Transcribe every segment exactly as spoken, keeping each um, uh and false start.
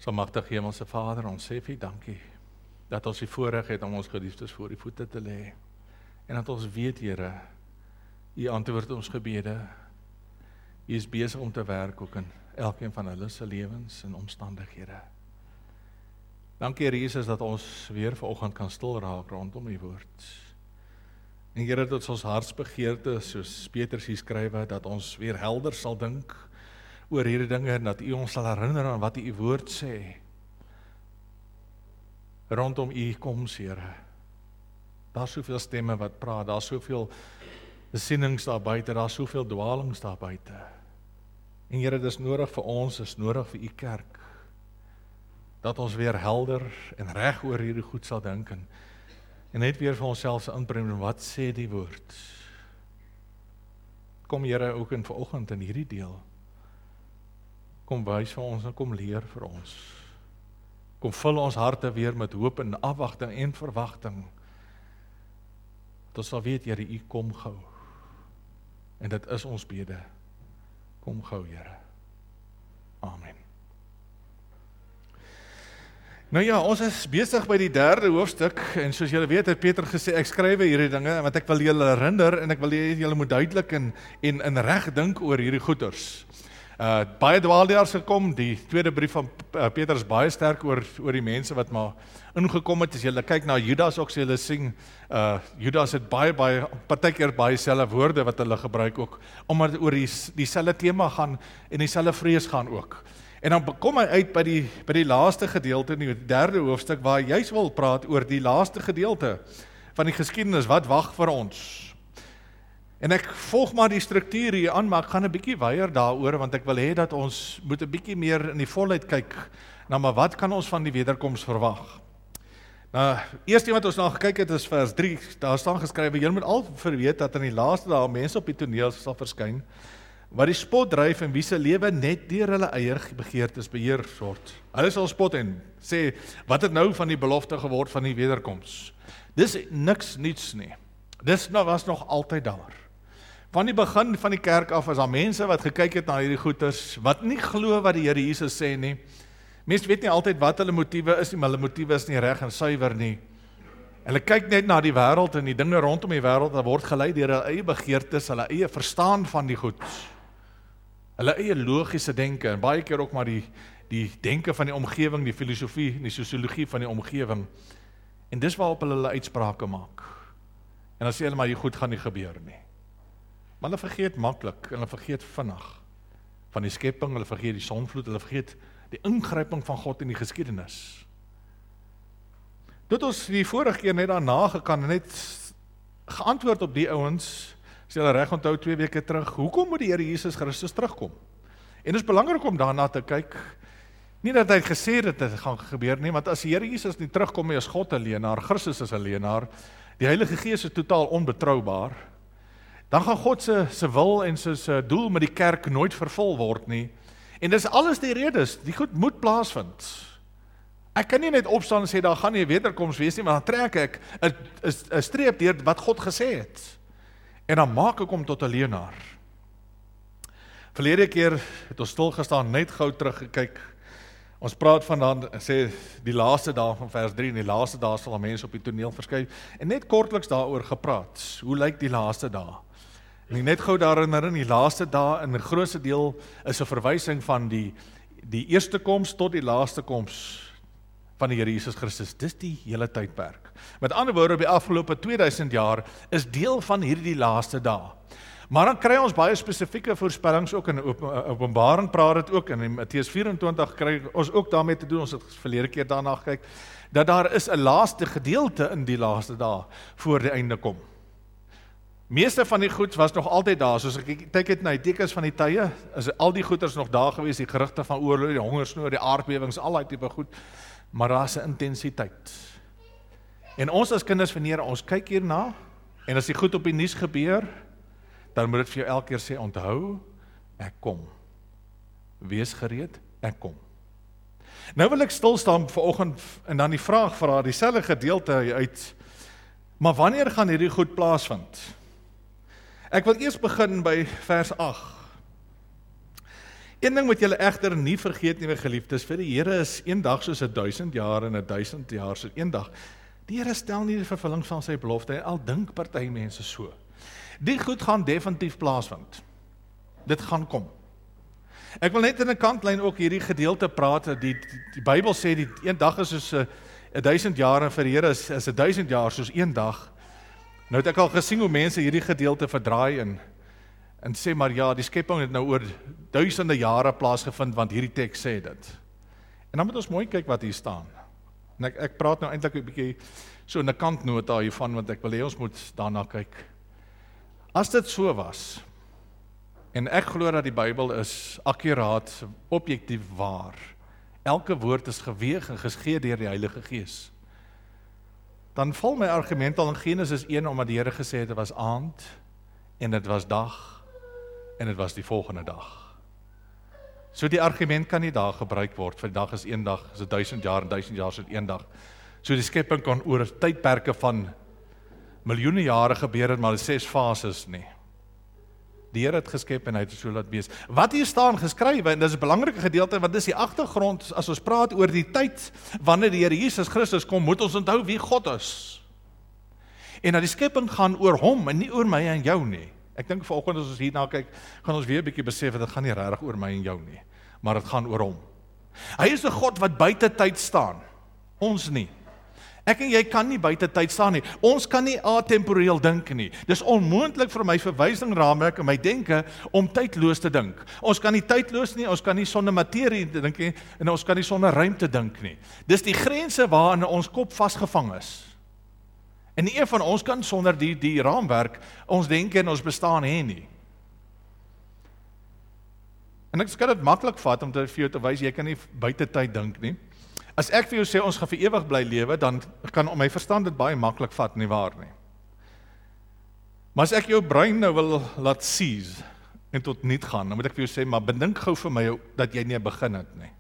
So magtig Hemelse Vader, ons sê vir U dankie, dat ons die voorreg het om ons geliefdes voor U voete te lê, en dat ons weet, Here, U antwoord ons gebede, U is besig om te werk ook in elkeen van hulle se lewens en omstandighede. Dankie Here Jesus, dat ons weer vanoggend kan stil raak rondom U woord. En Here, dat ons hartsbegeerte, soos Petrus hier skrywe, dat ons weer helder sal dink oor hierdie dinge, en dat U ons sal herinner aan wat U woord sê. Rondom U koms, Here. Daar is soveel stemme wat praat, daar is soveel besienings daar buite, daar is soveel dwalings daar buite. En Here, dis nodig vir ons, is nodig vir U kerk, dat ons weer helder en reg oor hierdie goed sal dink, en, en net weer vir onsself se inbring, wat sê die woord? Kom Here ook in vanoggend in hierdie deel, kom wys vir ons en kom leer vir ons. Kom vul ons harte weer met hoop en afwagting en verwagting. Dat ons sal weet, Here, U kom gou. En dit is ons bede. Kom gou, Here. Amen. Nou ja, ons is besig by die derde hoofstuk, en soos julle weet, het Peter gesê, ek skrywe hierdie dinge, want ek wil julle herinner, en ek wil julle moet duidelik en, en, en reg dink oor hierdie goeders. Uh, baie dwaalleers gekom, die tweede brief van uh, Peter is baie sterk oor, oor die mense wat maar ingekom het. As julle kyk na Judas ook, sê hulle sing, uh, Judas het baie, baie, partykeer baie selfe woorde wat hulle gebruik ook, omdat oor die, die selfe tema gaan, en die selfe vrees gaan ook. En dan kom hy uit by die, by die laaste gedeelte, in die derde hoofstuk, waar hy juist wil praat oor die laaste gedeelte van die geskiedenis, wat wag vir ons. En ek volg maar die struktuur hier aan, maar ek gaan 'n bietjie weier daaroor, want ek wil hê dat ons moet 'n bietjie meer in die volheid kyk, na maar wat kan ons van die wederkoms verwag? Nou, eerste wat ons na gekyk het is vers drie, daar staan geskrywe, julle moet al verweet dat in die laaste dae mense op die toneel sal verskyn, wat die spot dryf en wie se lewe net deur hulle eie begeertes beheer word. Hulle sal spot en sê, wat het nou van die belofte geword van die wederkoms? Dis niks niets nie. Dis nou was nog altyd daar. Van die begin van die kerk af, is daar mense wat gekyk het na hierdie goeters, wat nie glo wat die Here Jesus sê nie. Mense weet nie altyd wat hulle motiewe is nie, maar hulle motiewe is nie reg en suiwer nie. Hulle kyk net na die wêreld en die dinge rondom die wêreld, dat word gelei deur hulle eie begeertes, hulle eie verstaan van die goed. Hulle eie logiese denke, en baie keer ook maar die, die denke van die omgewing, die filosofie, die sosiologie van die omgewing. En dis waarop hulle hulle uitsprake maak. En dan sê hulle maar, hier goed gaan nie gebeur nie. Maar hulle vergeet maklik, hulle vergeet vinnig van die skepping, hulle vergeet die sonvloed, hulle vergeet die ingryping van God in die geskiedenis. Dit ons die vorige keer net daarna gekan, net geantwoord op die ouens, as julle reg onthou twee weke terug, hoekom moet die Here Jesus Christus terugkom? En dit is belangrik om daarna te kyk, nie dat hy gesê dat dit gaan gebeur nie, want as die Here Jesus nie terugkom nie, is God 'n leienaar, Christus is 'n leienaar, die Heilige Gees is totaal onbetroubaar, dan gaan God se se wil en sy se doel met die kerk nooit vervul word nie. En dis alles die redes, die goed moet plaasvind. Ek kan nie net opstaan en sê, daar gaan nie 'n wederkoms wees nie, maar dan trek ek 'n streep deur wat God gesê het. En dan maak ek hom tot 'n leienaar. Verlede keer het ons stil gestaan, net gou teruggekyk. Ons praat van dan, sê die laaste dae van vers drie, en die laaste dae sal mense op die toneel verskyn, en net kortliks daaroor gepraat. Hoe lyk die laaste dae? En net gou daarin herinner, die laaste dae in 'n grootste deel is 'n verwysing van die die eerste koms tot die laaste koms van die Here Jesus Christus. Dis die hele tydperk. Met ander woorde, op die afgelope tweeduisend jaar is deel van hierdie laaste dae. Maar dan kry ons baie spesifieke voorspellings ook, in Openbaring praat dit ook, en in Matteus vyf-en-twintig kry ons ook daarmee te doen, ons het verlede keer daarna gekyk, dat daar is 'n laaste gedeelte in die laaste dae, voor die einde kom. Meeste van die goed was nog altyd daar, soos ek kyk het na die tekens van die tye, is al die goeders nog daar gewees, die gerugte van oorlog, die hongersnood, die aardbewings, al daai tipe goed, maar daar is 'n intensiteit. En ons as kinders van Here, ons kyk hierna, en as die goed op die nuus gebeur, dan moet dit vir jou elke keer sê, onthou, ek kom. Wees gereed, ek kom. Nou wil ek stil staan vanoggend, en dan die vraag vra, dieselfde gedeelte uit, maar wanneer gaan hierdie goed plaasvind? Ek wil eers begin by vers agt. Een ding moet julle egter nie vergeet nie, my geliefdes, vir die Here is een dag soos 'n duisend jaar en 'n duisend jaar soos een dag. Die Here stel nie die vervulling van sy belofte, al dink party mense so. Die goed gaan definitief plaasvind. Dit gaan kom. Ek wil net in 'n kantlyn ook hierdie gedeelte praat, die, die, die Bybel sê, die een dag is soos 'n duisend jaar, en vir die Here is, is 'n duisend jaar soos een dag. Nou het ek al gesien hoe mense hierdie gedeelte verdraai en, en sê, maar ja, die skepping het nou oor duisende jare plaasgevind, want hierdie teks sê dit. En dan moet ons mooi kyk wat hier staan. En ek, ek praat nou eintlik 'n bietjie so in 'n kantnota hiervan, want ek wil hê ons moet daarna kyk. As dit so was, en ek glo dat die Bybel is akkuraat, objektief waar, elke woord is geweeg en gegee deur die Heilige Gees, dan val my argument al in Genesis een, omdat die Here gesê het, dit was aand, en dit was dag, en dit was die volgende dag. So die argument kan nie daar gebruik word, vir die dag is een dag, is het duisend jaar, en duisend jaar is het een dag. So die skepping kan oor tydperke van miljoene jare gebeur het, maar die ses fases nie. Die Here het geskep en hy het so laat wees. Wat hier staan geskrywe, en dis 'n belangrike gedeelte, want dis die agtergrond, as ons praat oor die tyd, wanneer die Here Jesus Christus kom, moet ons onthou wie God is. En dat die skepping gaan oor hom, en nie oor my en jou nie. Ek dink vanoggend as ons hierna kyk, gaan ons weer 'n bietjie besef, dat dit gaan nie regtig oor my en jou nie, maar dit gaan oor hom. Hy is 'n God wat buite tyd staan, ons nie. Ek en jy kan nie buite tyd staan nie. Ons kan nie atemporeel dink nie. Dis onmoontlik vir my verwysing raamwerk en my denke om tydloos te dink. Ons kan nie tydloos nie, ons kan nie sonder materie dink nie, en ons kan nie sonder ruimte dink nie. Dis die grense waarin ons kop vasgevang is. En nie een van ons kan sonder die, die raamwerk ons denke en ons bestaan hê nie. En ek kan dit maklik vat om te, vir jou te wys, jy kan nie buite tyd dink nie. As ek vir jou sê, ons gaan vir ewig bly lewe, dan kan my verstand dit baie maklik vat, nie waar nie. Maar as ek jou brein nou wil laat seize, en tot niet gaan, dan moet ek vir jou sê, maar bedink gou vir my, dat jy nie begin het nie.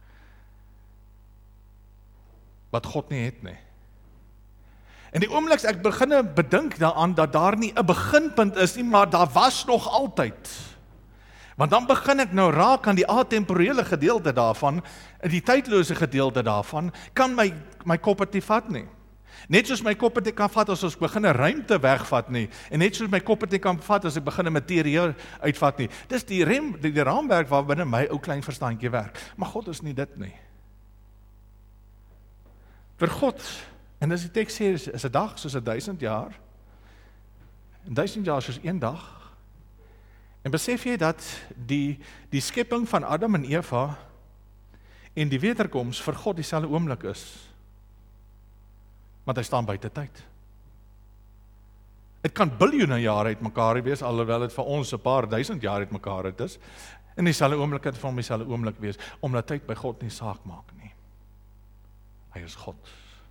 Wat God nie het nie. En die oomblik ek beginne bedink daaraan, dat daar nie 'n beginpunt is nie, maar daar was nog altyd. Want dan begin ek nou raak aan die atemporele gedeelte daarvan, die tydlose gedeelte daarvan, kan my, my kop het nie vat nie. Net soos my kop het nie kan vat as ons begin 'n ruimte wegvat nie, en net soos my kop het nie kan vat as ek begin 'n materie uitvat nie. Dis die, rem, die, die raamwerk waar binne my ou klein verstandjie werk. Maar God is nie dit nie. Vir God, en as die teks sê, is, is 'n dag soos 'n duisend jaar, en duisend jaar soos een dag. En besef jy dat die, die skepping van Adam en Eva en die wederkoms vir God dieselfde oomblik is? Want hy staan buite tyd. Het kan biljoene jare uit mekaar wees, alhoewel het vir ons 'n paar duisend jaar uit mekaar het is, en dieselfde oomblik het van dieselfde oomblik wees, omdat tyd by God nie saak maak nie. Hy is God.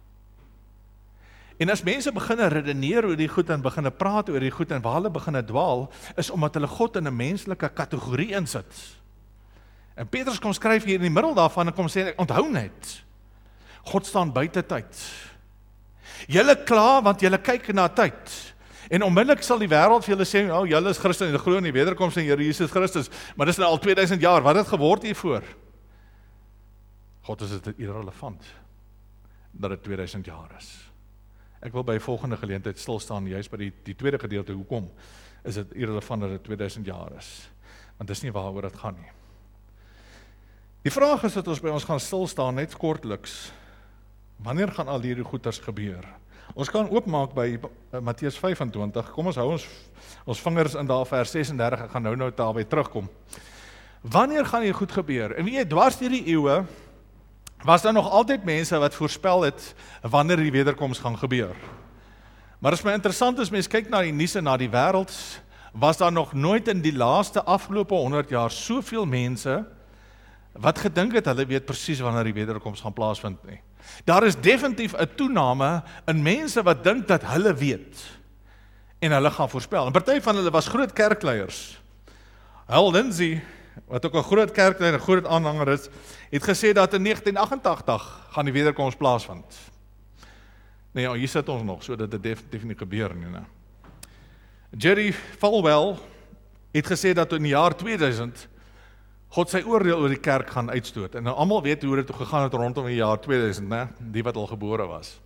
En as mense begin redeneer oor die goed en begin praat oor die goed en waar hulle begin dwaal, is omdat hulle God in 'n menslike kategorie insit. En Petrus kom skryf hier in die middel daarvan en kom sê, onthou net, God staan buite tyd. Julle kla want julle kyk na tyd. En onmiddellik sal die wêreld vir julle sê, oh, julle is Christen en julle glo in die wederkoms van Here Jesus Christus, maar dis nou al tweeduisend jaar, wat het geword hiervoor? God is dit irrelevant dat dit tweeduisend jaar is. Ek wil by volgende geleentheid stil staan, juist by die, die tweede gedeelte, hoekom is dit irrelevant dat dit tweeduisend jaar is? Want dis nie waaroor dit gaan nie. Die vraag is dat ons by ons gaan stil staan, net kortliks, wanneer gaan al hierdie goeters gebeur? Ons kan oopmaak by Matteus vyf en twintig, kom ons hou ons, ons vingers in daar vers ses en dertig, ek gaan nou nou daarby terugkom. Wanneer gaan hier goed gebeur? En wie jy dwars hierdie eeue, was daar nog altyd mense wat voorspel het, wanneer die wederkoms gaan gebeur. Maar as my interessant is, mens kyk na die nuus en na die wêreld, was daar nog nooit in die laaste afgelope honderd jaar soveel mense, wat gedink het, hulle weet presies wanneer die wederkoms gaan plaasvind nie. Daar is definitief 'n toename in mense wat dink dat hulle weet, en hulle gaan voorspel. En party van hulle was groot kerkleiers. Hal Lindsey, wat ook 'n groot kerkleier en 'n groot aanhanger is, het gesê dat in negentien agt agt gaan die wederkoms plaasvind. Nee, ja, hier sit ons nog, so dat dit definitief nie gebeur nie. Ne? Jerry Falwell het gesê dat in die jaar tweeduisend God sy oordeel oor die kerk gaan uitstoot. En nou almal weet hoe dit gegaan het rondom die jaar tweeduisend, né? Die wat al gebore was.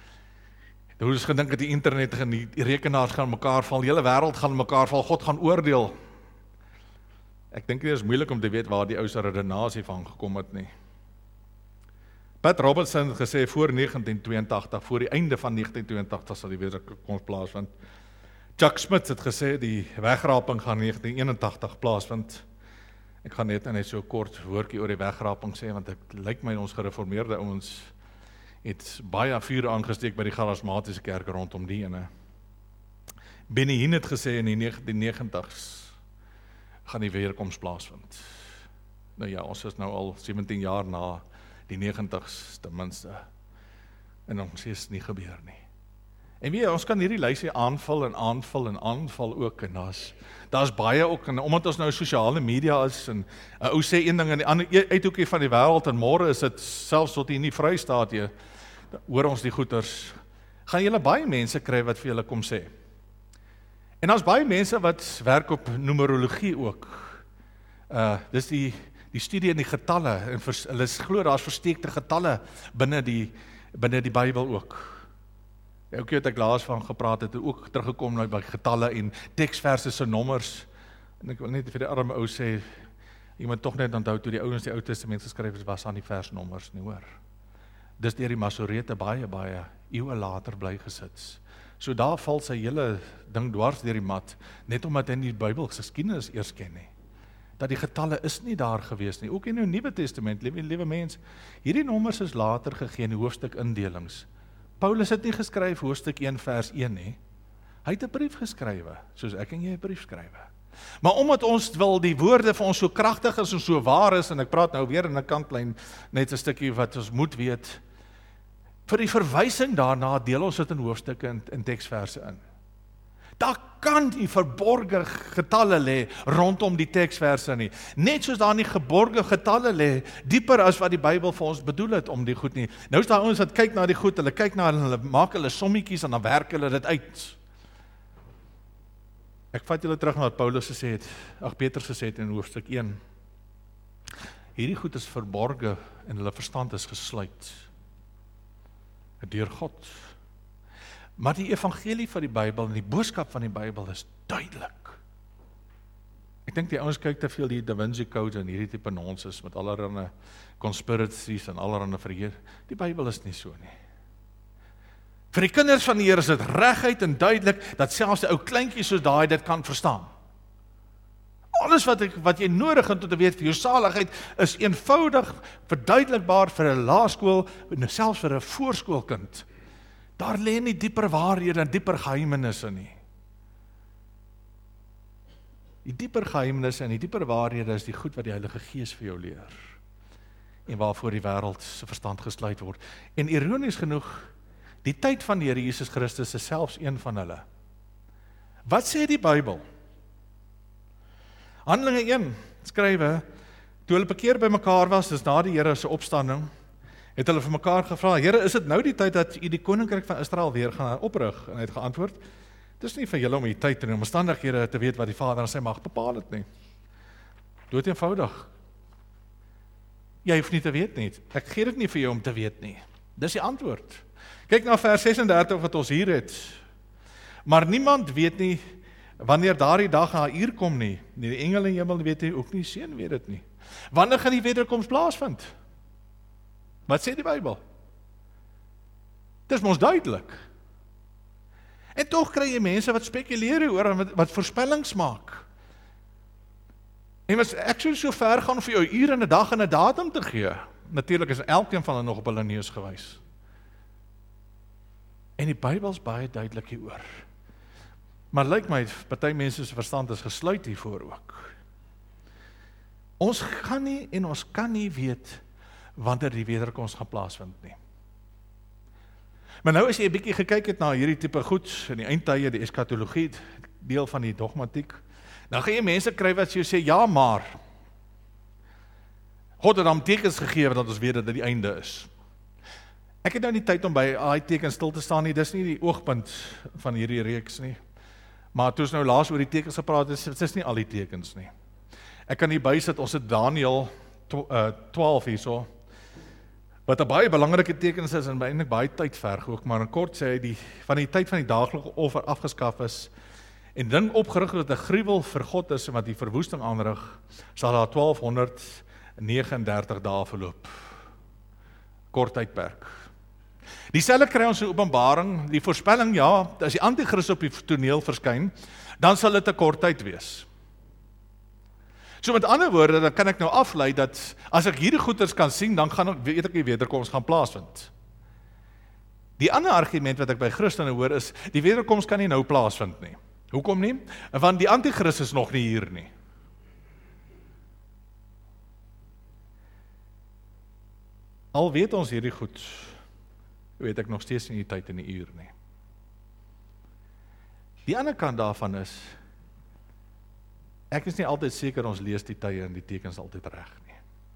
Hoe is gedink dat die internet en die rekenaars gaan mekaar val, die hele wêreld gaan mekaar val, God gaan oordeel. Ek dink dit is moeilik om te weet waar die ou se redenasie van gekom het nie. Pat Robertson het gesê voor negentien tweeëntagtig, voor die einde van negentien tweeëntagtig sal die wederkoms plaasvind. Chuck Smith het gesê die wegraping gaan negentien eenentagtig plaasvind. Ek gaan net net so 'n kort woordjie oor die wegraping sê, want ek lyk my ons gereformeerde ouens het baie vuur aangesteek by die charismatiese kerk rondom die ene. Benny Hinn het gesê in die negentien negentigs gaan die wederkoms plaasvind. Nou ja, ons is nou al sewentien jaar na die negentigs ten minste. En ons sê is nie gebeur nie. En weet jy, ons kan hierdie lysie aanval en aanval en aanval ook, en daar's daar's baie ook, en omdat ons nou sosiale media is, en 'n ou sê een ding in die ander uithoekie van die wêreld, en môre is dit selfs tot hier in die Vrystaat, jy, hoor ons die goeters, gaan julle baie mense kry wat vir julle kom sê. En daar's baie mense wat werk op numerologie ook. Uh, dis die, die studie in die getalle, en vers, hulle glo daar's versteekte getalle binne die, binne die Bybel ook. Ook het ek laas van gepraat, het ook teruggekom nou by getalle en teksverse se nommers. En ek wil net vir die arme ou sê, jy moet tog net onthou toe die ouens die Ou Testament geskryf het, was aan die versnommers nie, hoor. Dis deur die Masorete baie baie eeue later bly gesit. So daar val sy hele ding dwars deur die mat, net omdat hy nie die Bybel geskiedenis eers ken nie. Dat die getalle is nie daar gewees nie. Ook in die Nuwe Testament, liewe, liewe mens, hierdie nommers is later gegee in die hoofstuk indelings. Paulus het nie geskryf hoofstuk een vers een nie. Hy het 'n brief geskrywe, soos ek en jy 'n brief skrywe. Maar omdat ons wil die woorde vir ons so kragtig is en so waar is, en ek praat nou weer in 'n kantlyn net 'n stukkie wat ons moet weet, vir die verwysing daarna deel ons dit in hoofstukke en in teksverse in. Daar kan nie verborge getalle lê rondom die teksverse nie. Net soos daar nie geborge getalle lê, dieper as wat die Bybel vir ons bedoel het om die goed nie. Nou is daar ouens wat kyk na die goed, hulle kyk na hulle, maak hulle sommetjies en dan werk hulle dit uit. Ek vat julle terug na wat Paulus gesê het, ag Petrus gesê het in hoofstuk een. Hierdie goed is verborge en hulle verstand is gesluit deur God. Maar die evangelie van die Bybel en die boodskap van die Bybel is duidelik. Ek dink die ouens kyk te veel die Da Vinci Code en hierdie tipe nonsens met allerlei conspiracies en allerlei verheer. Die Bybel is nie so nie. Vir die kinders van die Here is dit reguit en duidelik dat selfs 'n ou kleintjie soos daai dit kan verstaan. Alles wat ek wat jy nodig het om te weet vir jou saligheid is eenvoudig verduidelikbaar vir 'n laerskool en selfs vir 'n voorskoolkind. Daar lê nie dieper waarhede en dieper geheimenisse nie. Die dieper geheimenisse en die dieper waarhede is die goed wat die Heilige Gees vir jou leer. En waarvoor die wêreld se verstand gesluit word. En ironies genoeg, die tyd van die Here Jesus Christus is selfs een van hulle. Wat sê die Bybel? Handelinge een skrywe, toe hulle bekeer by mekaar was, dis na die Here se opstanding, het hulle vir mekaar gevra, Here, is dit nou die tyd dat u die koninkryk van Israel weer gaan oprig? En hy het geantwoord, dis nie vir julle om die tyd en die omstandighede te weet wat die Vader en sy mag bepaal het nie. Dood eenvoudig. Jy hoef nie te weet nie. Ek gee dit nie vir jou om te weet nie. Dis die antwoord. Kyk na vers ses en dertig wat ons hier het. Maar niemand weet nie wanneer daardie dag en uur kom nie. Nie die engele in die hemel weet nie, ook nie die seun weet dit nie. Wanneer gaan die wederkoms plaasvind? Wat sê die Bybel? Dis mos duidelik. En tog kry jy mense wat spekuleer oor en wat, wat voorspellings maak. En as ek sou so ver gaan vir jou 'n uur en 'n dag en 'n datum te gee, natuurlik is elkeen van hulle nog op hulle neus gewys. En die Bybel is baie duidelik hieroor. Maar lyk my, party mense se verstand is gesluit hiervoor ook. Ons gaan nie en ons kan nie weet wanneer die wederkoms gaan plaasvind nie. Maar nou as jy 'n bietjie gekyk het na hierdie tipe goed in die eindtye, die eskatologie, deel van die dogmatiek, dan gaan jy mense kry wat jy sê, ja maar, God het dan tekens gegee dat ons weet dat dit die einde is. Ek het nou nie tyd om by daai tekens stil te staan nie, dis nie die oogpunt van hierdie reeks nie. Maar toe ons nou laas oor die tekens gepraat het, is dit is nie al die tekens nie. Ek kan hier bysit, ons het Daniël twaalf hierso, wat 'n baie belangrike tekens is en eintlik baie tyd verg ook, maar in kort sê hy, die, van die tyd van die daaglikse offer afgeskaf is, en ding opgerig dat 'n gruwel vir God is, en wat die verwoesting aanrig, sal daar twaalf negenendertig dae verloop. Kort tydperk. Dieselfde kry ons in Openbaring, die voorspelling, ja, as die antichrist op die toneel verskyn, dan sal dit 'n kort tyd wees. So met ander woorde, dan kan ek nou aflei dat, as ek hierdie goeders kan sien, dan gaan ek, weet ek die wederkoms gaan plaasvind. Die ander argument wat ek by Christene hoor is, die wederkoms kan nie nou plaasvind nie. Hoekom nie? Want die antichrist is nog nie hier nie. Al weet ons hierdie goed, weet ek nog steeds nie die tyd en die uur nie. Die ander kant daarvan is, ek is nie altyd seker ons lees die tye en die tekens altyd reg nie.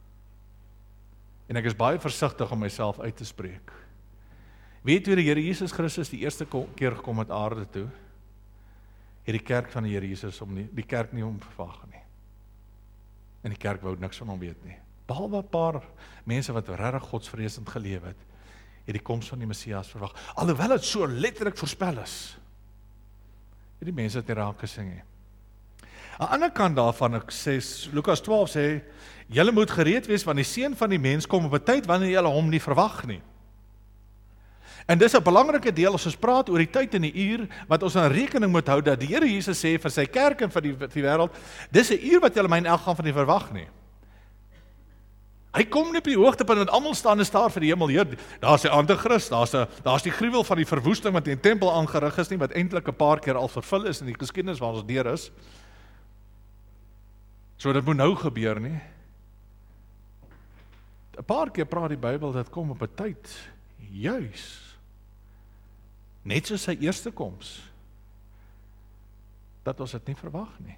En ek is baie versigtig om myself uit te spreek. Weet jy, die Here Jesus Christus die eerste keer gekom het aarde toe, het die kerk van die Here Jesus om nie, die kerk nie om verwag nie. En die kerk wou niks van hom weet nie. Behalwe 'n paar mense wat regtig godsvreesend geleef het, het die koms van die Messias verwag. Alhoewel dit so letterlik voorspel is, het die mense het nie raak gesing nie. Aan die ander kant daarvan, ek sê, Lukas twaalf sê, julle moet gereed wees, want die seun van die mens kom op 'n tyd wanneer julle hom nie verwag nie. En dis 'n belangrike deel as ons praat oor die tyd en die uur, wat ons aan rekening moet hou, dat die Here Jesus sê vir sy kerk en vir die, vir die wêreld, dis 'n uur wat julle my in elk geval van nie verwag nie. Hy kom nie op die hoogtepunt en almal staan en staar vir die hemel, Heer, daar's die antichrist, daar's 'n daar's die gruwel van die verwoesting wat in die tempel aangerig is nie, wat eintlik 'n paar keer al vervul is in die geskiedenis waar ons deur is. So dit moet nou gebeur nie. 'n Paar keer praat die Bybel, dit kom op 'n tyd, juis, net soos sy eerste koms, dat ons dit nie verwag nie.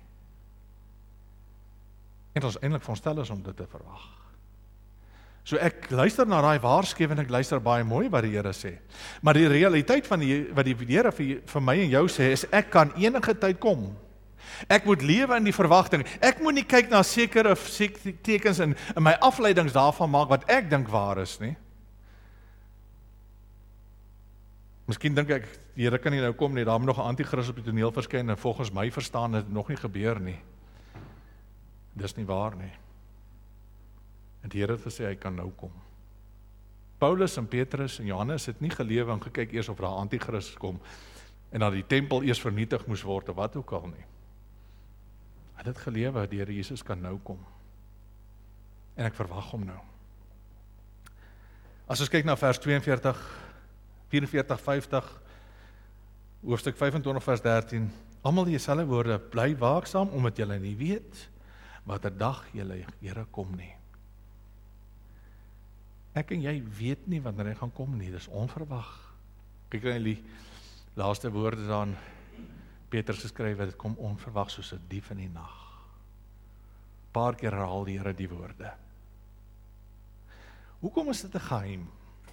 En ons eintlik veronderstel is om dit te verwag. So ek luister na daai waarskuwing en ek luister baie mooi wat die Here sê. Maar die realiteit van die, wat die Here vir, vir my en jou sê, is ek kan enige tyd kom. Ek moet lewe in die verwagting. Ek moet nie kyk na sekere tekens en, en my afleidings daarvan maak wat ek dink waar is nie. Miskien dink ek, die Here kan nie nou kom nie, daar moet nog 'n antichrist op die toneel verskyn en volgens my verstaan het nog nie gebeur nie. Dis nie waar nie. En die Here het gesê hy kan nou kom. Paulus en Petrus en Johannes het nie gelewe en gekyk eers of daar antichrist kom en dat die tempel eers vernietig moes word of wat ook al nie. Hy het gelewe dat die Here Jesus kan nou kom. En ek verwag hom nou. As ons kyk na vers tweeënveertig, vierenveertig, vyftig, hoofstuk vyfentwintig vers dertien, almal dieselfde woorde, bly waaksaam omdat julle nie weet watter dag julle Here kom nie. Ek en jy weet nie wanneer hy gaan kom nie, dis onverwag. Kyk na die laaste woorde dan Petrus geskryf, dit kom onverwag soos 'n dief in die nag. Paar keer herhaal die Here die woorde. Hoekom is dit 'n geheim?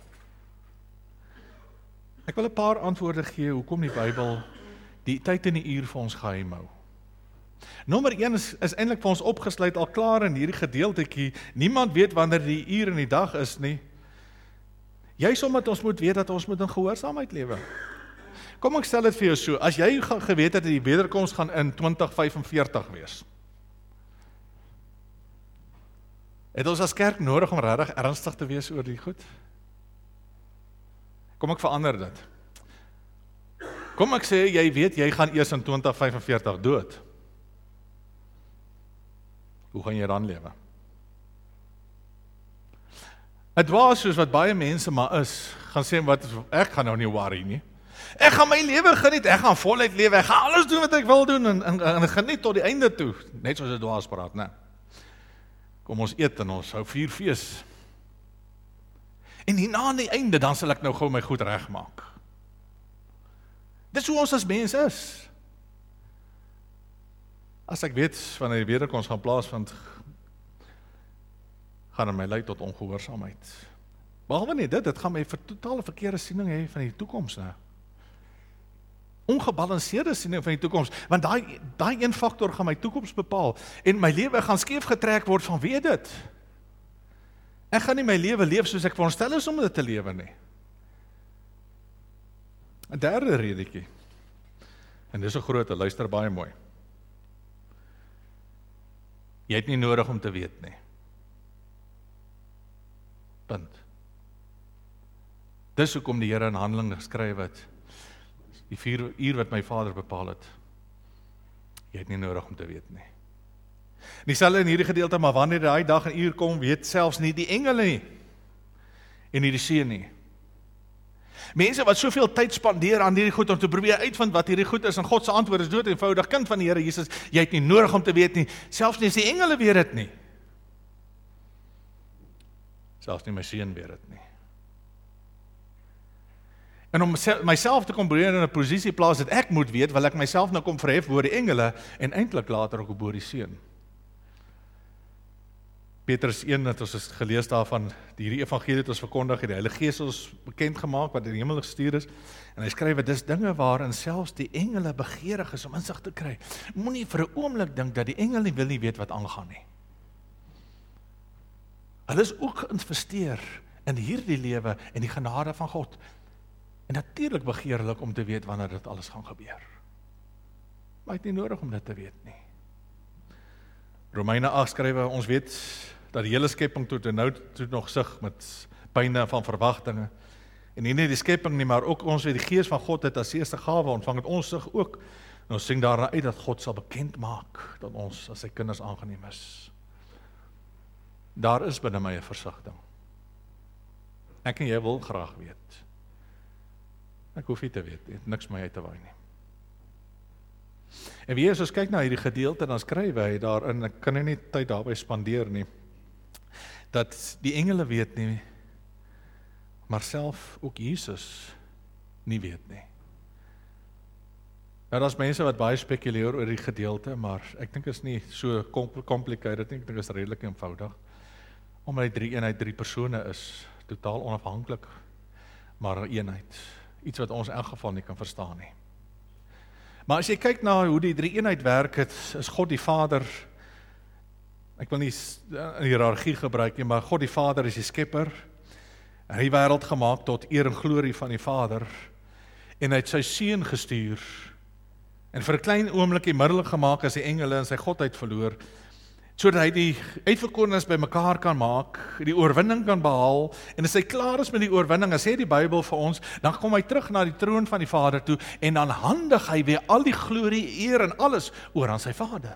Ek wil 'n paar antwoorde gee hoekom die Bybel die tyd en die uur vir ons geheim hou. Nommer een is, is eintlik vir ons opgesluit al klaar in hierdie gedeeltetjie. Niemand weet wanneer die uur en die dag is nie. Juist omdat ons moet weet dat ons moet in gehoorsaamheid lewe. Kom ek stel dit vir jou so, as jy geweet het dat die wederkoms gaan in twintig vyfenveertig wees, het ons as kerk nodig om regtig ernstig te wees oor die goed? Kom ek verander dit. Kom ek sê, jy weet, jy gaan eers in twintig vyfenveertig dood. Hoe gaan jy dan lewe? 'n Dwaas soos wat baie mense maar is, gaan sê, wat, ek gaan nou nie worry nie. Ek gaan my lewe geniet, ek gaan voluit lewe, ek gaan alles doen wat ek wil doen, en, en, en geniet tot die einde toe, net soos 'n dwaas praat, né? Kom ons eet en ons hou vier fees. En hierna aan die einde, dan sal ek nou gou my goed regmaak. Dis hoe ons as mens is. As ek weet, wanneer die wederkoms gaan plaasvind, gaan dit my lei tot ongehoorsaamheid. Behalwe nie dit, dit gaan my vir totale verkeerde siening hê van die toekoms, né? ongebalanseerde siening van die toekoms, want daai daai een faktor gaan my toekoms bepaal, en my lewe gaan skeef getrek word van weet dit. Ek gaan nie my lewe leef soos ek veronderstel is om dit te lewe nie. 'n Derde redetjie, en dis 'n groot, luister baie mooi. Jy het nie nodig om te weet nie. Punt. Dis hoekom die Here in Handelinge geskryf het, die vier uur wat my Vader bepaal het, jy het nie nodig om te weet nie. Dieselfde in hierdie gedeelte, maar wanneer daai dag en uur kom, weet selfs nie die engele nie, en nie die seun nie. Mense wat soveel tyd spandeer aan hierdie goed, om te probeer uitvind wat hierdie goed is, en God se antwoord is dood eenvoudig, kind van die Here Jesus, jy het nie nodig om te weet nie, selfs nie die engele weet dit nie. Selfs nie my seun weet dit nie. En om myself te kom probeer in 'n posisie plaas dat ek moet weet, wil ek myself nou kom verhef voor die engele, en eintlik later ook voor die seun. Petrus een, het ons gelees daarvan, die hierdie evangelie het ons verkondig, het die Heilige Gees ons bekend gemaak, wat in die hemel gestuur is, en hy skryf, dis dinge waarin selfs die engele begeerig is om insig te kry. Moenie vir 'n oomblik dink dat die engele nie wil nie weet wat aangaan nie. Hulle is ook geïnvesteer in hierdie lewe en die genade van God. En natuurlik begeerlik om te weet wanneer dit alles gaan gebeur. Maar het nie nodig om dit te weet nie. Romeine agt skrywe, ons weet dat die hele skepping tot en nou toe nog sug met pyne van verwagtinge. En nie net die skepping nie, maar ook ons weet die Gees van God het as eerste gawe ontvang, het ons sug ook. En ons sien daarna uit dat God sal bekend maak dat ons as sy kinders aangeneem is. Daar is binne my 'n versigtiging. Ek en jy wil graag weet. Ek hoef nie te weet, het niks my uit te waai nie. En wie as ons kyk na hierdie gedeelte, dan skryf hy daarin, ek kan nie tyd daarby spandeer nie, dat die engele weet nie, maar self ook Jesus nie weet nie. Nou, daar's mense wat baie spekuleer oor die gedeelte, maar ek dink is nie so complicated nie, ek dink is redelik eenvoudig, omdat die drie eenheid drie persone is, totaal onafhanklik, maar 'n eenheid, iets wat ons in elk geval nie kan verstaan nie. Maar as jy kyk na hoe die drie eenheid werk, het, is God die Vader, ek wil nie 'n hiërargie gebruik nie, maar God die Vader is die skepper, en hy wêreld gemaak tot eer en glorie van die Vader, en hy het sy seun gestuur, en vir 'n klein oomblik die middel gemaak as die engele en sy godheid verloor, sodat hy die uitverkorenes by mekaar kan maak, die oorwinning kan behaal, en as hy klaar is met die oorwinning, as sê die Bybel vir ons, dan kom hy terug na die troon van die Vader toe, en dan handig hy weer al die glorie, eer en alles oor aan sy Vader.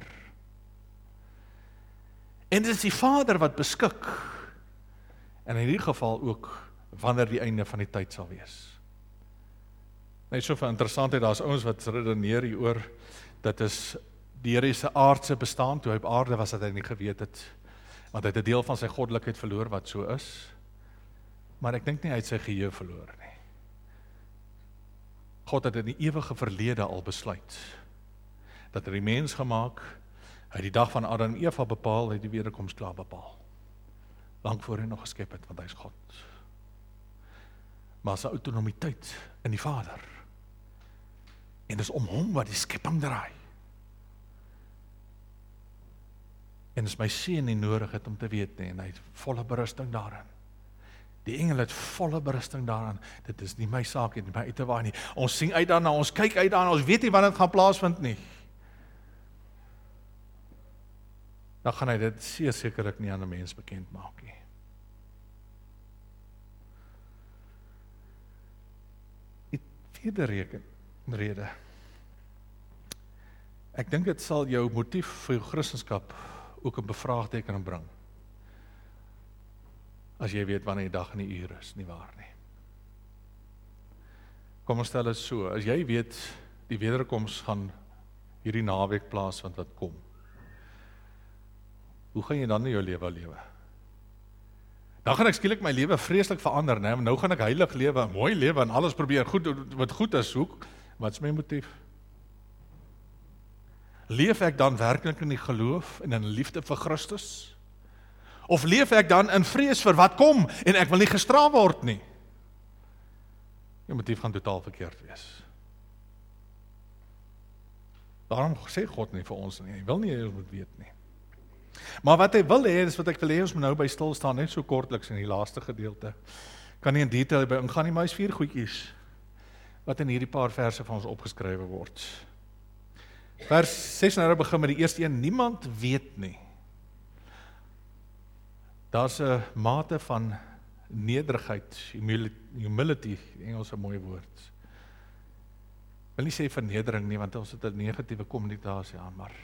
En dit is die Vader wat beskik, en in die geval ook, wanneer die einde van die tyd sal wees. Net so vir interessantheid, daar is ouens wat redeneer hieroor, dat is die Here se aardse bestaan, toe hy op aarde was, dat hy nie geweet het, want hy het 'n deel van sy goddelikheid verloor, wat so is, maar ek dink nie hy het sy geheue verloor nie. God het in die ewige verlede al besluit, dat hy die mens gemaak, hy die dag van Adam en Eva bepaal, hy die wederkoms klaar bepaal, lang voor hy nog geskep het, want hy is God. Maar sy autonomiteit in die Vader, en dis om hom wat die skepping draai, en is my seun nie nodig het om te weet nie, en hy het volle berusting daarin. Die engele het volle berusting daarin, dit is nie my saak, nie my uit te waai nie. Ons sien uit daarna, ons kyk uit daarna, ons weet nie wanneer dit gaan plaasvind nie. Dan gaan hy dit seker sekerlik nie aan 'n mens bekend maak nie. Die vierde reken, rede. Ek dink dit sal jou motief vir jou Christendom ook 'n bevraagteken bring. As jy weet wanneer die dag en die uur is, nie waar nie. Kom ons stel dit so, as jy weet die wederkoms gaan hierdie naweek plaasvind wat kom, hoe gaan jy dan in jou lewe lewe? Dan gaan ek skielik my lewe vreeslik verander, né? Nou gaan ek heilig lewe, mooi lewe en alles probeer goed wat goed is soek. Wat is my motief? Leef ek dan werklik in die geloof en in liefde vir Christus? Of leef ek dan in vrees vir wat kom en ek wil nie gestraf word nie? Jou motief gaan totaal verkeerd wees. Daarom sê God nie vir ons nie, hy wil nie hê ons moet weet nie. Maar wat hy wil hê, is wat ek wil hê, ons moet nou by stil staan, net so kortliks in die laaste gedeelte. Kan nie in detail by ingaan nie, maar is vier goedjies, wat in hierdie paar verse van ons opgeskrywe word. Vers ses nou begin met die eerste een, niemand weet nie. Daar's 'n mate van nederigheid, humility, die Engelse mooi woord. Ek wil nie sê vernedering nie, want ons het 'n negatiewe konnotasie aan, maar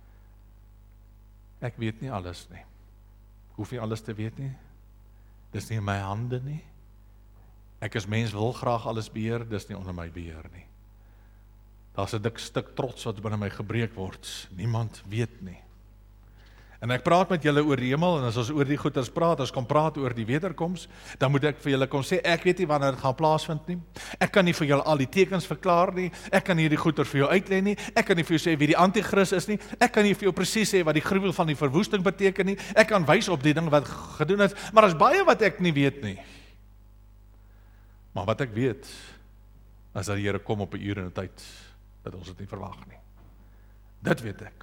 ek weet nie alles nie. Ek hoef nie alles te weet nie. Dis nie in my hande nie. Ek as mens wil graag alles beheer, dis nie onder my beheer nie. Daar's 'n dik stuk trots wat binne my gebreek word. Niemand weet nie. En ek praat met julle oor die hemel, en as ons oor die goeders praat, as kom praat oor die wederkoms, dan moet ek vir julle kom sê, ek weet nie wanneer dit gaan plaasvind nie. Ek kan nie vir julle al die tekens verklaar nie. Ek kan hierdie goeder vir jou uitlei nie. Ek kan nie vir jou sê wie die anti-kris is nie. Ek kan nie vir jou presies sê wat die gruwel van die verwoesting beteken nie. Ek kan wys op die ding wat gedoen het, maar daar's baie wat ek nie weet nie. Maar wat ek weet, is dat die Here kom op 'n uur en 'n tyd, dat ons dit nie verwag nie. Dit weet ek.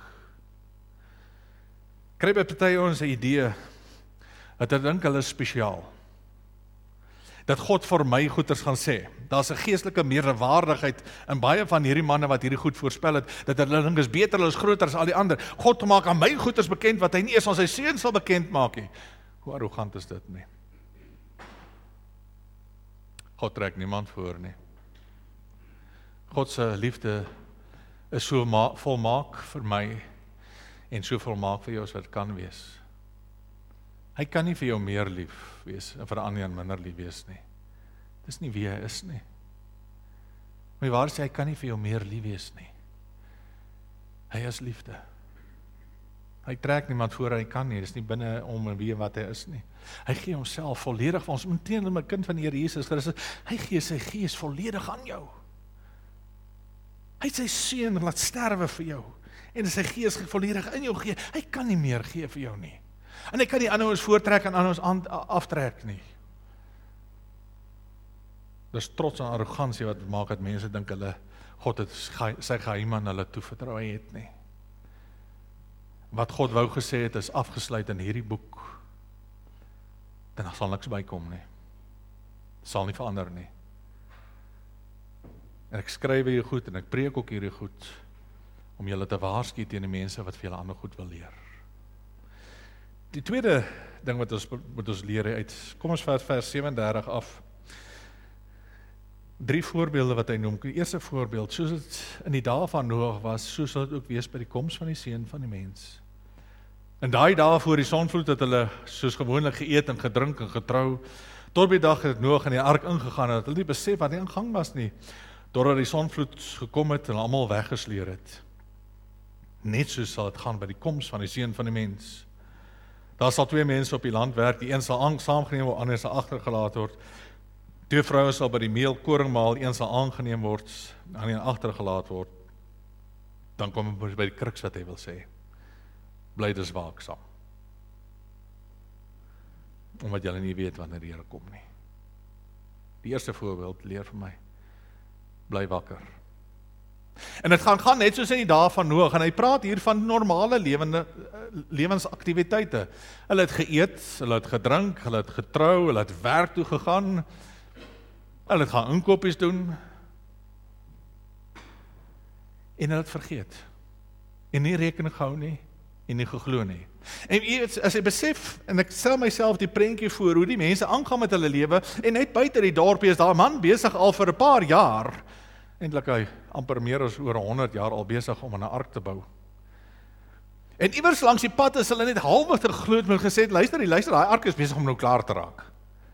Kry by party ons 'n idee, dat hulle dink hulle is spesiaal. Dat God vir my goeders gaan sê. Daar's 'n geestelike meerderwaardigheid in baie van hierdie manne wat hierdie goed voorspel het, dat hulle dink is beter, hulle is groter as al die ander. God maak aan my goeders bekend, wat hy nie eers aan sy seun sal bekend maak nie. Hoe arrogant is dit nie? God trek niemand voor nie. God se liefde is so volmaak vir my, en so volmaak vir jou as wat kan wees. Hy kan nie vir jou meer lief wees, en vir ander minder lief wees nie. Dis nie wie hy is nie. Maar waar sê hy kan nie vir jou meer lief wees nie. Hy is liefde. Hy trek niemand voor, hy kan nie, dis nie binne om en wie wat hy is nie. Hy gee homself volledig vir ons, meteen in my kind van die Here Jesus Christus, hy gee sy gees volledig aan jou. Hy het sy seun laat sterwe vir jou, en sy gees volledig in jou gee, hy kan nie meer gee vir jou nie. En hy kan nie ander ons voortrek en ander ons aftrek nie. Dis trots en arrogansie wat maak dat mense dink hulle, God het sy geheim aan hulle toevertrou het nie. Wat God wou gesê het, is afgesluit in hierdie boek. En daar sal niks bykom nie. Sal nie verander nie. En ek skryf hierdie goed, en ek preek ook hierdie goed, om julle te waarsku teen die mense wat vir julle ander goed wil leer. Die tweede ding wat ons, wat ons leer uit, kom ons vers, vers sewendertig af. Drie voorbeelde wat hy noem. Die eerste voorbeeld, soos het in die dae van Noag was, so sal dit ook wees by die koms van die seun van die mens. In daai dae voor die sonvloed het hulle soos gewoonlik geëet en gedrink en getrou, tot by die dag het Noag in die ark ingegaan en het hulle nie besef wat nie in gang was nie, totdat die sonvloed gekom het en almal weggesleer het. Net so sal dit gaan by die koms van die seun van die mens. Daar sal twee mense op die land werk, die een sal saamgeneem word, ander sal agtergelaat word. Twee vroue sal by die meel koring maal, een sal aangeneem word, ander agtergelaat word. Dan kom ons by die kruks wat hy wil sê. Bly dus waaksaam. Omdat julle nie weet wanneer die Here kom nie. Die eerste voorbeeld leer vir my. Bly wakker. En dit gaan gaan net soos in die dae van Noag, en hy praat hier van normale lewende lewensaktiwiteite. Hulle het geëet, hulle het gedrink, hulle het getrou, hulle het werk toe gegaan, hulle het gaan inkopies doen, en hulle het vergeet, en nie rekening gehou nie, en nie geglo nie. En as ek besef, en ek stel myself die prentjie voor, hoe die mense aangaan met hulle lewe, en net buite die dorpie is daar 'n man besig al vir 'n paar jaar, eintlik hy amper meer as oor honderd jaar al besig om 'n ark te bou. En iewers langs die pad is hulle net halfweg geglo het, met gesê, luister, die luister, daai ark is besig om nou klaar te raak.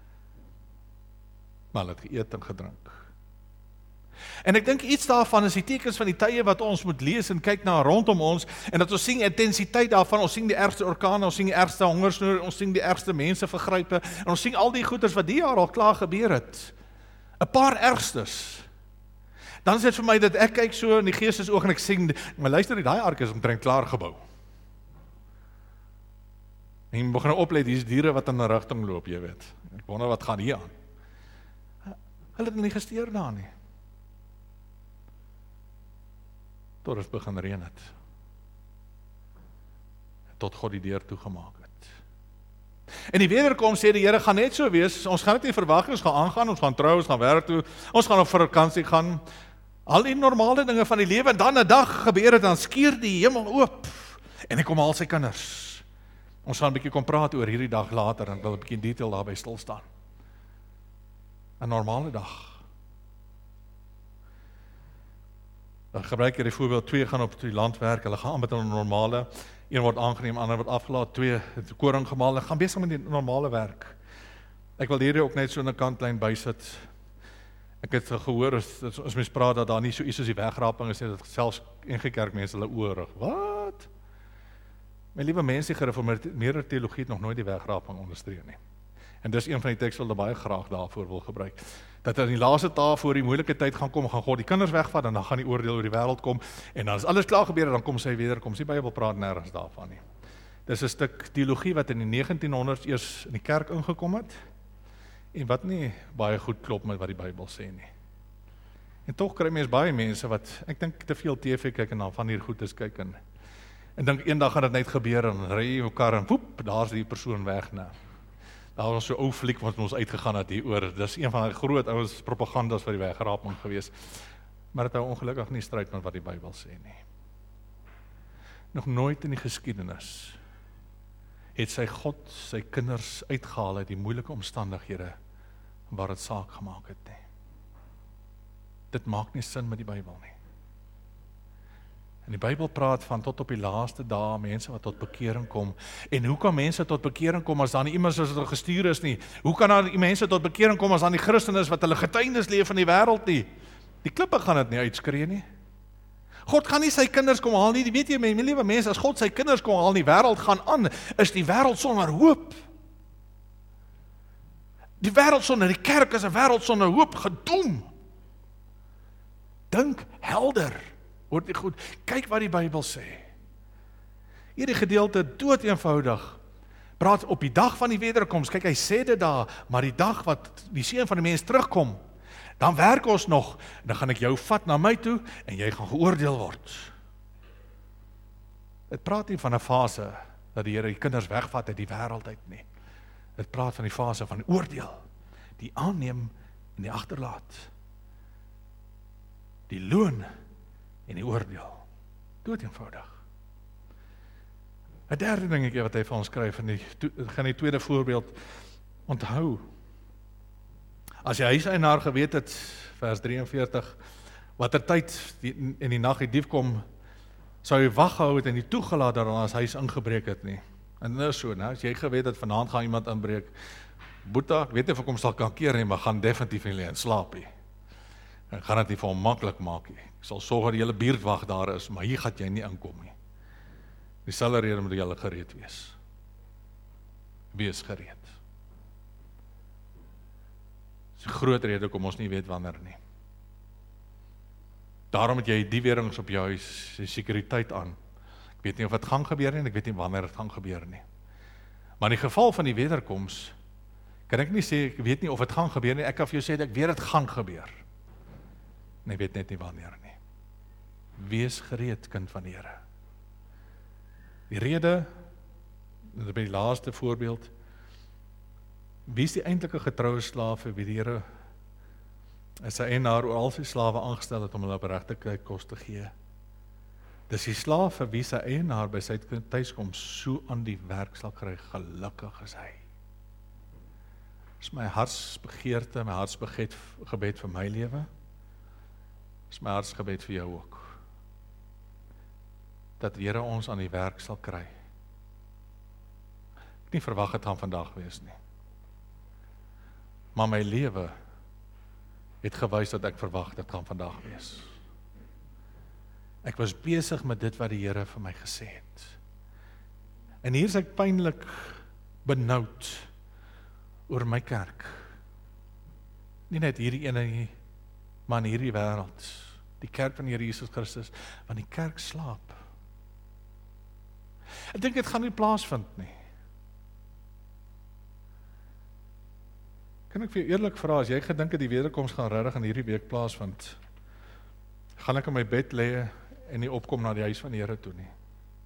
Maar hulle het geëet en gedrink. En ek dink iets daarvan is die tekens van die tye wat ons moet lees en kyk na rondom ons, en dat ons sien intensiteit daarvan, ons sien die ergste orkane, ons sien die ergste hongersnood, ons sien die ergste mensevergrype, en ons sien al die goeders wat die jaar al klaar gebeur het. 'n Paar ergstes. Dan is dit vir my dat ek kyk so in die geestesoog en ek sien, maar luister, die daai ark is omtrent klaar gebou. En jy begin oplet, hier is diere wat in 'n rigting loop, jy weet. Ek wonder wat gaan hier aan. Hulle het nie gesteer daar nie. tot het begin reën het. Tot God die deur toegemaak het. En die wederkoms sê die Here gaan net so wees, ons gaan dit nie verwag nie, ons gaan aangaan, ons gaan trou, ons gaan werk toe, ons gaan op vakansie gaan, al die normale dinge van die lewe, en dan 'n dag gebeur het, dan skuur die hemel oop, en dan kom al sy kinders. Ons gaan 'n bietjie kom praat oor hierdie dag later, en ek wil 'n bietjie in detail daarby stil staan. 'n normale dag. Dan gebruik jy die voorbeeld, twee gaan op die land werk, hulle gaan aan met 'n normale, een word aangeneem, ander word afgelaat, twee het koring gemaal, hulle gaan besig met die normale werk. Ek wil hierdie ook net so in 'n kantlyn bysit. Ek het gehoor, as, as mens praat, dat daar nie so iets soos die wegraping is, dat selfs N G Kerk mense hulle oor rig. Wat? My liewe mense, die gereformeerde teologie het nog nooit die wegraping onderstreep nie. En dis een van die tekste wat ek baie graag daarvoor wil gebruik. Dat in die laaste dae voor die moeilike tyd gaan kom, gaan God die kinders wegvat, en dan gaan die oordeel oor die wêreld kom, en dan is alles klaar gebeur, dan kom sy wederkoms. Die Bybel praat nergens daarvan nie. Dis 'n stuk teologie wat in die negentienhonderds eers in die kerk ingekom het, en wat nie baie goed klop met wat die Bybel sê nie. En tog kry mens baie mense wat, ek dink te veel T V kyk en dan van hier goed is kyk, en, en dink eendag gaan dit net gebeur, en ry jy jou kar, en woep, daar is die persoon weg nou. Daar was so ou fliek wat ons uitgegaan het hier oor. Dis een van die groot ouens propagandas vir die wegraping gewees. Maar dit hou ongelukkig nie stryd met wat die Bybel sê nie. Nog nooit in die geskiedenis het sy God sy kinders uitgehaal uit die moeilike omstandighede waar dit saak gemaak het nie. Dit maak nie sin met die Bybel nie. En die Bybel praat van tot op die laaste dae, mense wat tot bekering kom. En hoe kan mense tot bekering kom as daar nie iemand is wat gestuur is nie? Hoe kan daar mense tot bekering kom as daar nie Christen is wat hulle getuienis leef van die wêreld nie? Die klippe gaan dit nie uitskree nie. God gaan nie sy kinders kom haal nie. Die weet jy, my liewe mense, as God sy kinders kom haal, die wêreld gaan aan, is die wêreld sonder hoop. Die wêreld sonder die kerk is 'n wêreld sonder hoop, gedoem. Dink helder. Hoort nie goed, kyk wat die Bybel sê. Hierdie gedeelte dood eenvoudig, praat op die dag van die wederkoms, kyk hy sê dit daar, maar die dag wat die seun van die mens terugkom, dan werk ons nog, en dan gaan ek jou vat na my toe, en jy gaan geoordeel word. Het praat nie van 'n fase, dat die Here die kinders wegvat uit die wêreld uit nie. Het praat van die fase van oordeel, die aanneem en die agterlaat. Die loon en die oordeel. Dood eenvoudig. 'n derde dingetjie wat hy vir ons skryf, en die, gaan die tweede voorbeeld onthou. As jy huiseienaar geweet het, vers drieënveertig, watter tyd die, in die nag die dief kom, sou hy wag gehou het en nie toegelaat dat ons huis ingebreek het nie. En dit is so, nou, as jy geweet het vanaand gaan iemand inbreek, Boeta, ek weet nie of ek hom sal kan keer nie, maar gaan definitief nie lê en slaap nie. Ek gaan dit nie vir hom maklik maak nie. Ek sal sorg dat die hele buurtwag daar is, maar hier gaan jy nie inkom nie. Dieselfde rede moet jy gereed wees. Wees gereed. Dis 'n groot rede kom ons nie weet wanneer nie. Daarom het jy die weerings op jou huis, die sekuriteit aan. Ek weet nie of dit gaan gebeur nie, en ek weet nie wanneer dit gaan gebeur nie. Maar in die geval van die wederkoms, kan ek nie sê, ek weet nie of dit gaan gebeur nie, ek kan vir jou sê, ek weet dit gaan gebeur. En ek weet net nie wanneer nie. Wees gereed, kind van die Here. Die rede, en dit by die laaste voorbeeld, wie is die eintlike getroue slaaf vir wie die Here is sy eienaar oor al sy slawe aangestel het om hulle op regte tyd kos te gee? Dis die slaaf vir wie sy eienaar by sy tuiskom so aan die werk sal kry, gelukkig is hy. Dis my hartsbegeerte, my hartsgebed gebed vir my lewe. Dis my hartsgebed vir jou ook. Dat die Here ons aan die werk sal kry. Ek nie verwag het gaan vandag wees nie. Maar my lewe het gewys dat ek verwag dit gaan vandag wees. Ek was besig met dit wat die Here vir my gesê het. En hier is ek pynlik benoud oor my kerk. Nie net hierdie ene nie, maar in hierdie wêreld. Die kerk van die Here Jesus Christus, want die kerk slaap. Ek dink dit gaan nie plaasvind nie. Kan ek vir jou eerlik vra, as jy gedink het die wederkoms gaan regtig in hierdie week plaasvind, gaan ek in my bed lê en nie opkom na die huis van die Here toe nie,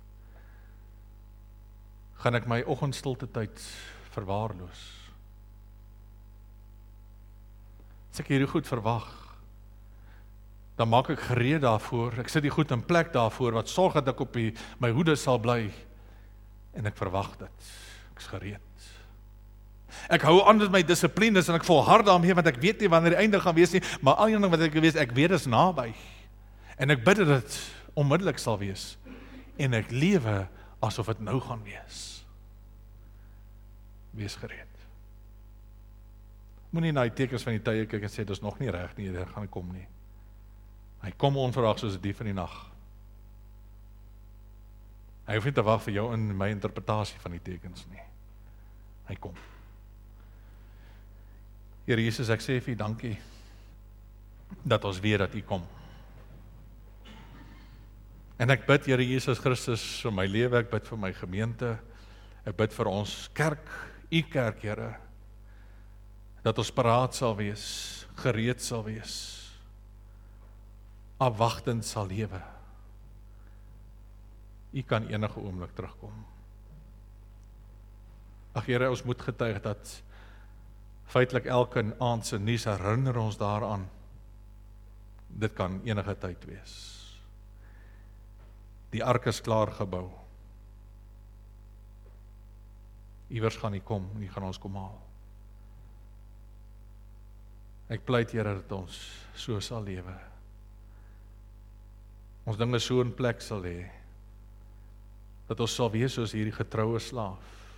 gaan ek my oggendstilte tyd verwaarloos. As ek hierdie goed verwag, dan maak ek gereed daarvoor, ek sit die goed in plek daarvoor, wat sorg dat ek op die, my hoede sal bly, en ek verwag dit, ek is gereed. Ek hou aan met my dissiplines, en ek volhard daarmee, want ek weet nie wanneer die einde gaan wees nie, maar al die ding wat ek weet, ek weet is naby, en ek bid dat dit onmiddellik sal wees, en ek lewe asof dit nou gaan wees. Wees gereed. Moenie na die tekens van die tye kyk en sê, dit is nog nie reg nie, dit gaan kom nie. Hy kom onverwags soos 'n dief in die nag. Hy hoef nie te wag vir jou in my interpretasie van die tekens nie. Hy kom. Here Jesus, ek sê vir U dankie, dat ons weet dat U kom. En ek bid, Here Jesus Christus, vir my lewe, ek bid vir my gemeente, ek bid vir ons kerk, U kerk, Here, dat ons paraat sal wees, gereed sal wees, afwagtend sal lewe. U kan enige oomblik terugkom. Ag Here, ons moet getuig dat feitelik elke aand se nuus herinner ons daaraan. Dit kan enige tyd wees. Die ark is klaar gebou. Iewers gaan U kom, en U gaan ons kom haal. Ek pleit, Here, dat ons so sal lewe. Ons dinge so in plek sal hê, dat ons sal wees soos hierdie getroue slaaf,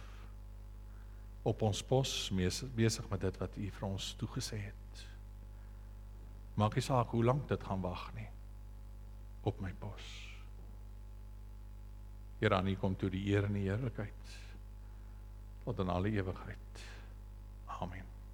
op ons pos, besig met dit wat U vir ons toegesê het. Maak nie saak hoe lank dit gaan wag nie, op my pos. Here, aan U kom toe die eer en die heerlikheid, tot in alle ewigheid. Amen.